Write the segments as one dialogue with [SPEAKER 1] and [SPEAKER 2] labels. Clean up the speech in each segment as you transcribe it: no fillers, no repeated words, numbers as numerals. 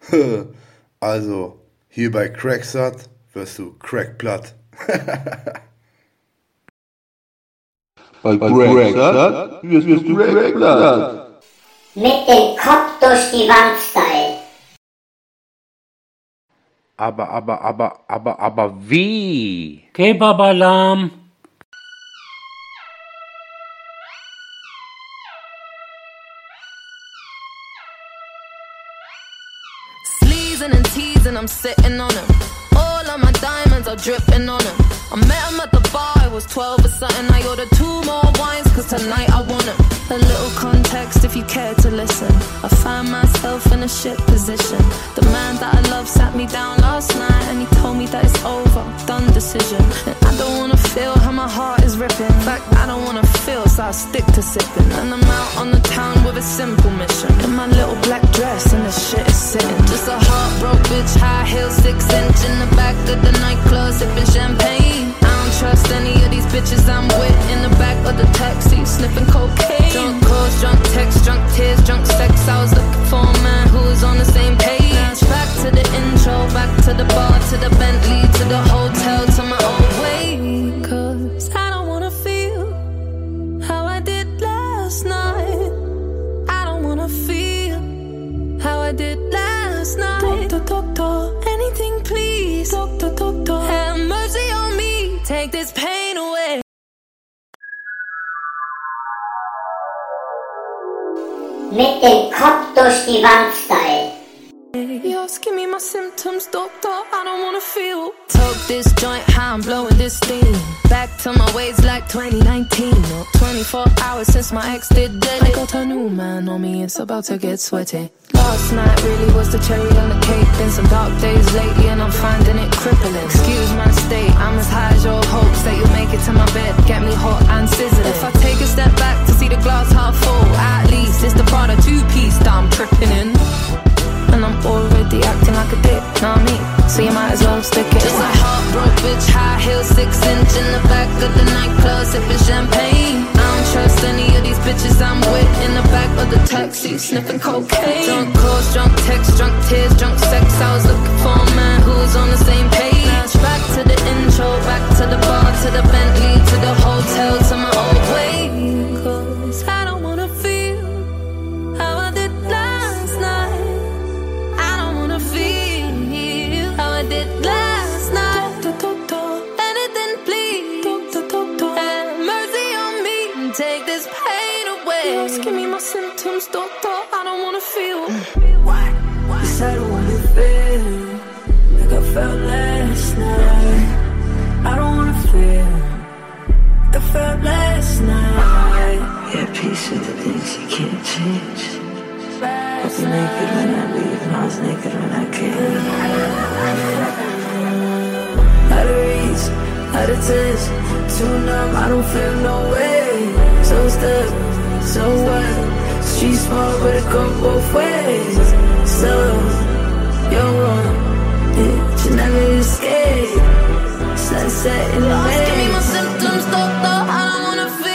[SPEAKER 1] Also, hier bei Cracksat wirst du crackplatt.
[SPEAKER 2] Bei Cracksat wirst du crackplatt.
[SPEAKER 3] Mit dem Kopf durch die Wand Style.
[SPEAKER 4] Aber wie?
[SPEAKER 5] Kebab-Alarm.
[SPEAKER 6] Sleazing and teasing, I'm sitting on him. All of my diamonds are dripping on him. I met him at the bar, I was 12 or something. I ordered 2 more wines, cause tonight I want him. A little context if you care to listen. I find myself in a shit position. The man that I love sat me down last night and he told me that it's over, done decision. And I don't wanna feel how my heart is ripping. In fact, I don't wanna feel, so I stick to sipping. And I'm out on the town with a simple mission. In my little black dress and the shit is sitting. Just a heartbroken bitch, high heels, 6-inch in the back of the nightclub, sipping champagne. I don't trust any of these bitches I'm with. In the back of the taxi, sniffing cocaine. Drunk calls, drunk texts, drunk tears, drunk sex. I was looking for a man who was on the same page. Back to the intro, back to the bar, to the Bentley, to the hotel, to my old way. Cause I don't wanna feel how I did last night. I don't wanna feel how I did last night. Doctor, anything please. Doctor, have mercy on me. Take this pain away.
[SPEAKER 3] Mit dem Kopf durch die Wand Style.
[SPEAKER 6] You're asking me my symptoms, doctor, I don't wanna feel. Took this joint, how I'm blowing this steam. Back to my ways like 2019. Or 24 hours since my ex did dead. I got a new man on me, it's about to get sweaty. Last night really was the cherry on the cake. Been some dark days lately and I'm finding it crippling. Excuse my state, I'm as high as your hopes that you'll make it to my bed. Get me hot and sizzling. If I take a step back to see the glass half full, at least it's the Prada 2-piece that I'm tripping in. And I'm already acting like a dick, know what I mean? So you might as well stick it. Just a heartbroken bitch, high heels, 6-inch in the back of the nightclub, sipping champagne. I don't trust any of these bitches I'm with. In the back of the taxi, sniffing cocaine. Drunk calls, drunk texts, drunk tears, drunk sex. I was looking for a man who was on the same page. Back to the intro, back to the bar, to the Bentley, to the hotel, to my old way. Cause I don't wanna feel how I did last night. Did last night. Anything please. Have mercy on me. Take this pain away. You're asking me my symptoms, doctor, I don't wanna feel.
[SPEAKER 7] Yes, I don't wanna feel like I felt last night. I don't wanna feel like I felt last night. Yeah, peace with the things you can't change. I was naked when I leave and I was naked when I came. Out of reach, out of touch, too numb, I don't feel no way. So stuck, so what? Street smart, but it go both ways. So, you're wrong, it should never escape. Sunset in the bay.
[SPEAKER 6] Give me my symptoms, doctor, I don't wanna feel.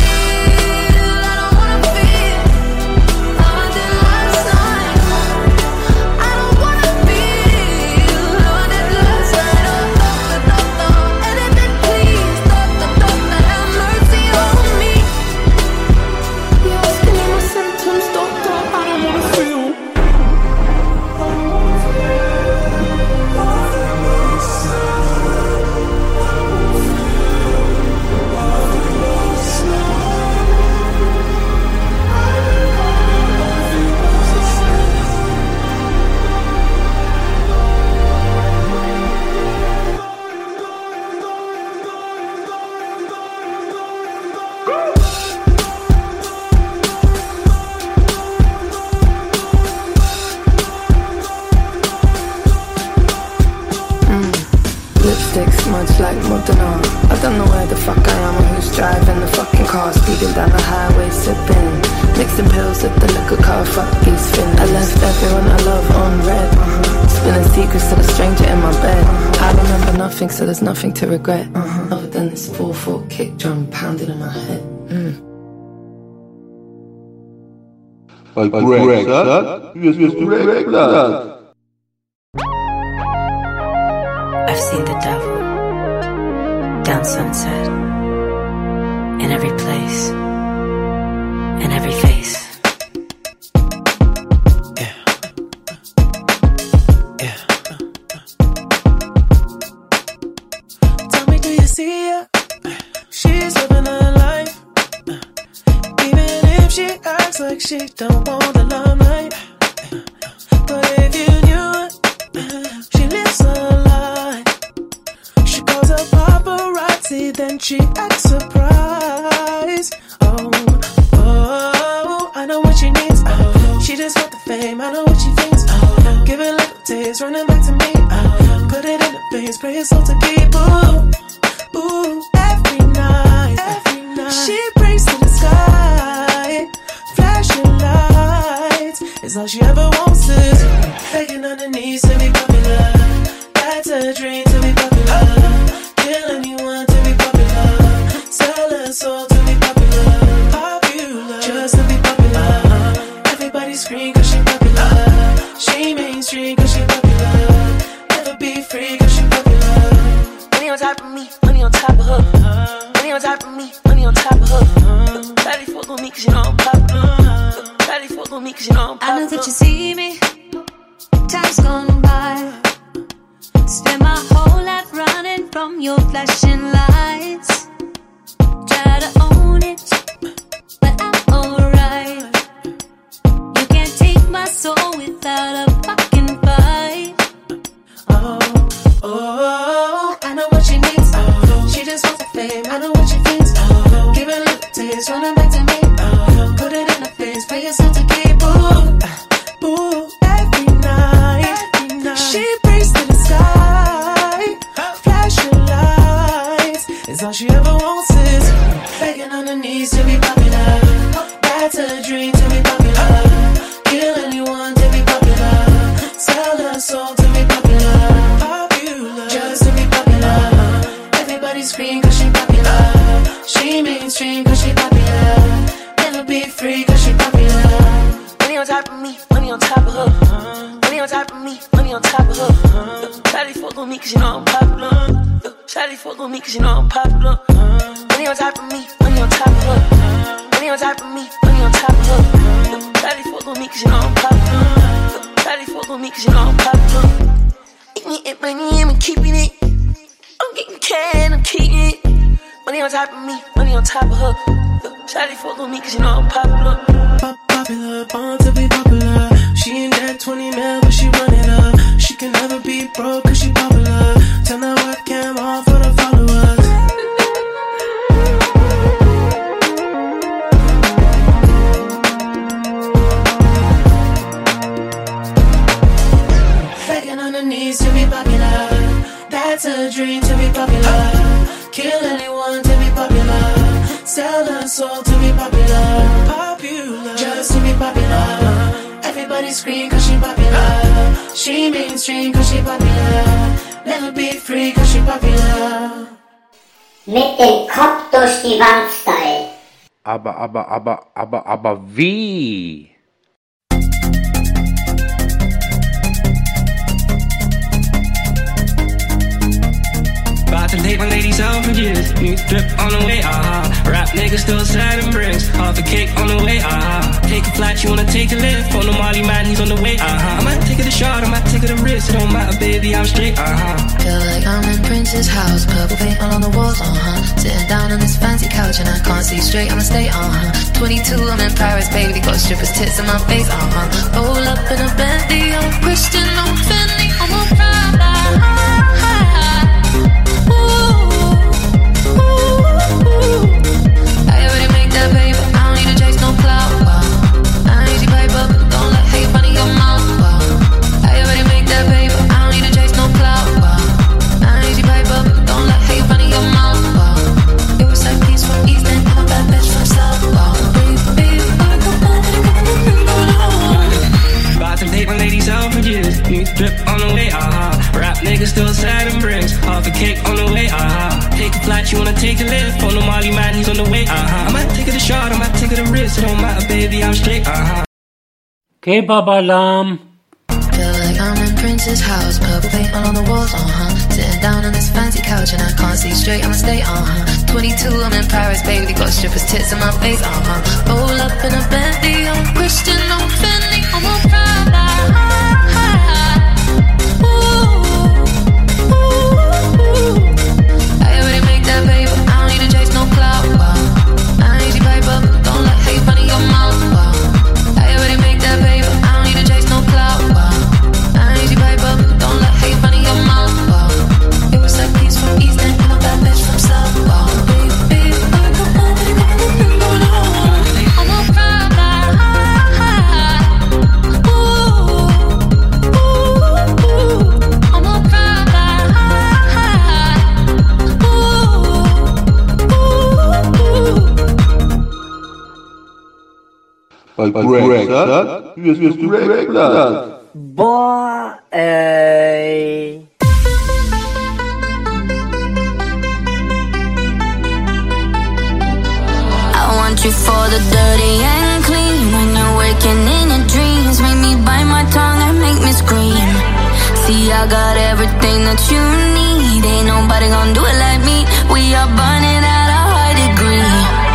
[SPEAKER 7] Much like Modena, I don't know where the fuck I am or who's driving the fucking car, speeding down the highway, sipping, mixing pills at the liquor car, fuck these fins. I left everyone I love on red, spilling secrets to the stranger in my bed. I remember nothing, so there's nothing to regret, other than this 4/4 kick drum pounding in my head.
[SPEAKER 2] Bei Cracksat wirst du crackplatt.
[SPEAKER 7] around sunset. In every place, in every face. Yeah. Yeah.
[SPEAKER 5] Tell me, do you see her? She's living her life. Even if she acts like she don't want the limelight. But if you knew it, she lives her life. She calls her paparazzi, then she acts surprised. Oh, I know what she needs. She just want the fame, I know what she thinks. Give it little taste, running back to me. Put it in the face, pray it's all to keep. Ooh, every night. She prays to the sky, flashing lights. It's all she ever wants is begging on her knees to be popular. That's a dream to be popular. Kill anyone to be popular. Sell her soul to be popular. Popular, just to be popular. Everybody scream cause she popular. She mainstream cause she popular. Never be free cause she popular. Money on top of me, money on top of her. Money on top of me, money on top of her. Daddy fuck with me cause you know I'm popular. Daddy fuck with me cause you know I'm popular.
[SPEAKER 8] I know that you see me. Time's gone by. Spend my whole life running from your flashing lights. Try to own it, but I'm alright. You can't take my soul without a fucking fight.
[SPEAKER 5] Oh, I know what she needs. She just wants the fame, I know what she thinks. Give it a little taste, running back to me. Put it in her face, pay yourself to keep. Ooh, every night. She prays to the sky, flashing lights. It's all she ever wants is begging on her knees to be popular. That's a dream to be popular. Kill anyone to be popular. Sell her soul to be popular. Popular, just to be popular. Everybody scream cause she popular. She mainstream cause she popular. Never be free cause she popular. Money on top of me, money on top of her. Money on top of me, money on top of her. Shawty fuck with me cause you know I'm popular. Shawty fuck with me cause you know I'm popular. Money on top of me, money on top of her. Money on top of me, money on top of her. Shawty fuck with me cause you know I'm popular. Shawty fuck with me cause you know I'm popular. Eating it, money, I'm keeping it. I'm getting can, I'm keeping it. Money on top of me, money on top of her. Shawty fuck with me cause you know I'm popular. Popular, born to be popular. She ain't that 20 mil, but she run it up. She can never be broke cause she popular. Turn that webcam on for the followers. Begging on her knees to be popular. That's a dream to be popular. Kill anyone to be popular. Sell her soul to be popular. Popular, just to be popular. Everybody scream cause she popular. She mainstream cause she popular. Never be free cause she popular.
[SPEAKER 3] Mit dem Kopf durch die Wand Style.
[SPEAKER 4] Aber wie?
[SPEAKER 9] About to take my ladies out for years. New drip on the way, Rap niggas still sad and bricks. Half a cake on the way, Take a flight, you wanna take a lift. On the Molly man, he's on the way, I might take it a shot, I might take it a risk. It don't matter, baby, I'm straight,
[SPEAKER 7] Feel like I'm in Prince's house. Purple paint all on the walls, Sitting down on this fancy couch and I can't see straight, I'ma stay, 22, I'm in Paris, baby. Got strippers' tits in my face, Roll up in a Bentley, I'm Christian, I'm Fendi, I'm a Prada. I already make that paper, I don't need to chase no clout, I ain't easy paper, don't let hate run in your mouth, I already make that paper, I don't need to chase no clout, I ain't easy paper, don't let hate run in your mouth, It was like peace from East and I'm a bad bitch from South, baby,
[SPEAKER 9] About to take my ladies out for years. New drip on the way, Rap niggas still sad and bricks. Half a cake on the way, Take a flight, you wanna take a lift. On the Molly man, he's on the way, I might take it a shot, I might take it a risk. It don't matter, baby, I'm straight,
[SPEAKER 4] Kebabalam.
[SPEAKER 7] Feel like I'm in Prince's house. Purple paint all on the walls, Sitting
[SPEAKER 6] down on this fancy couch and I can't see straight, I'ma stay, 22, I'm in Paris, baby, got strippers' tits in my face, Roll up in a Bentley, I'm Christian, I'm Fendi, I'm a Prada. I already make that paper, I don't need to chase no clout, I ain't easy paper, don't let hate funny your mouth, I already make that paper, I don't need to chase no clout, I ain't easy paper, don't let hate funny your mouth, it was like peace from East and I'm a bad bitch from South, baby, I'm a Prada, I'm a Prada,
[SPEAKER 2] Bei Greg wirst du Greg.
[SPEAKER 10] Boah, ey.
[SPEAKER 8] I want you for the dirty and clean. When you're waking in your dreams, make me bite my tongue and make me scream. See, I got everything that you need. Ain't nobody gonna do it like me. We are burning at a high degree.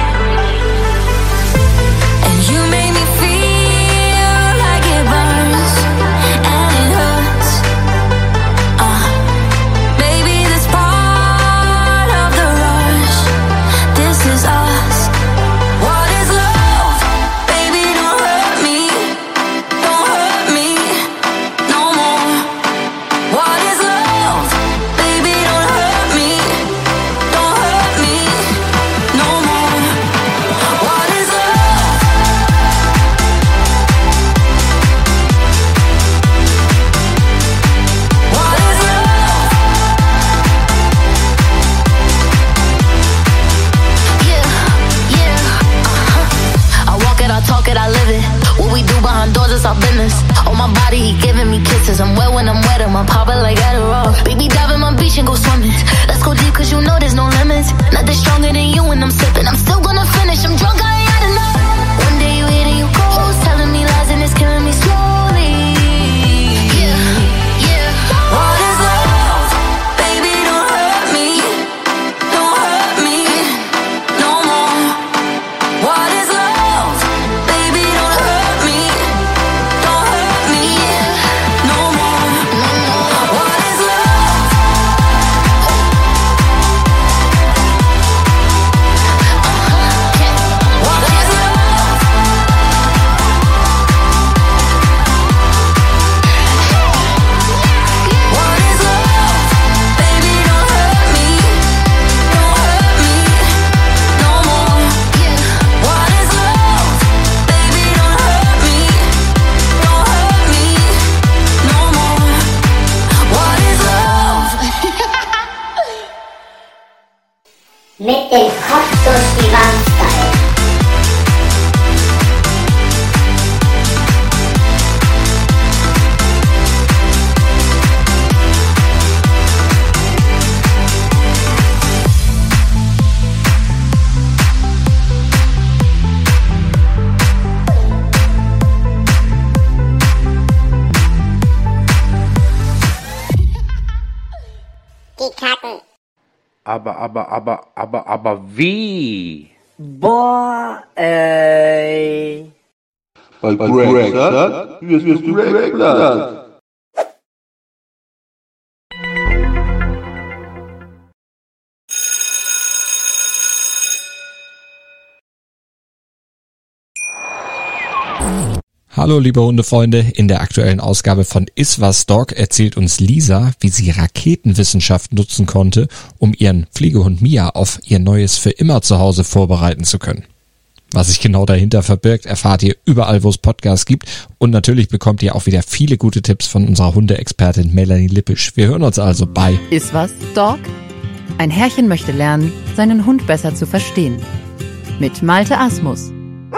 [SPEAKER 8] And you make me feel like it burns and it hurts. Baby, this part of the rush. This is us. What is love? Baby, don't hurt me. Don't hurt me no more. What is love? Baby, don't hurt me. Don't hurt me no more. What is love? What is love? Yeah, I walk it, I talk it, I live it. What we do behind doors is our business. On my body, he giving me kisses. I'm wet when I'm wet, I'm popping like Adderall. Baby, dive in my beach and go swimming. Let's go deep, cause you know there's no limits. Nothing stronger than you when I'm sipping. I'm still gonna finish, I'm drunk, I ain't had enough. One day you hit and you close, telling me lies and it's killing me slowly. Yeah. What is love? Baby, don't hurt me. Don't hurt me no more. What is love? Baby, don't hurt me. Don't hurt me no more. What is love? What is love? What is love? Baby, don't hurt me. Don't hurt me no more. What is love? Baby, don't hurt me. Don't hurt me no more. What is love?
[SPEAKER 3] Mit dem Kopf durch die Wand Style. Die Kacken.
[SPEAKER 4] Aber wie?
[SPEAKER 10] Boah, ey.
[SPEAKER 2] Bei Greg wirst du Greg.
[SPEAKER 11] Hallo liebe Hundefreunde, in der aktuellen Ausgabe von Iswas Dog erzählt uns Lisa, wie sie Raketenwissenschaft nutzen konnte, um ihren Pflegehund Mia auf ihr neues für immer Zuhause vorbereiten zu können. Was sich genau dahinter verbirgt, erfahrt ihr überall, wo es Podcasts gibt, und natürlich bekommt ihr auch wieder viele gute Tipps von unserer Hundeexpertin Melanie Lippisch. Wir hören uns also bei
[SPEAKER 12] Iswas Dog? Ein Herrchen möchte lernen, seinen Hund besser zu verstehen. Mit Malte Asmus.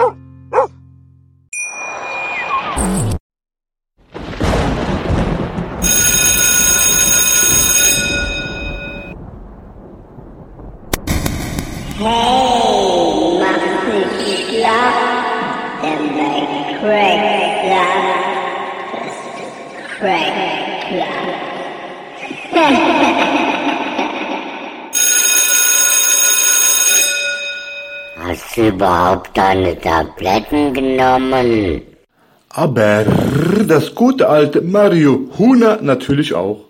[SPEAKER 3] Hey, mach nicht schlapp, denn bei Craig Club wirst du Craig Club. Hast du überhaupt deine Tabletten genommen?
[SPEAKER 2] Aber das gute alte Marihuana natürlich auch.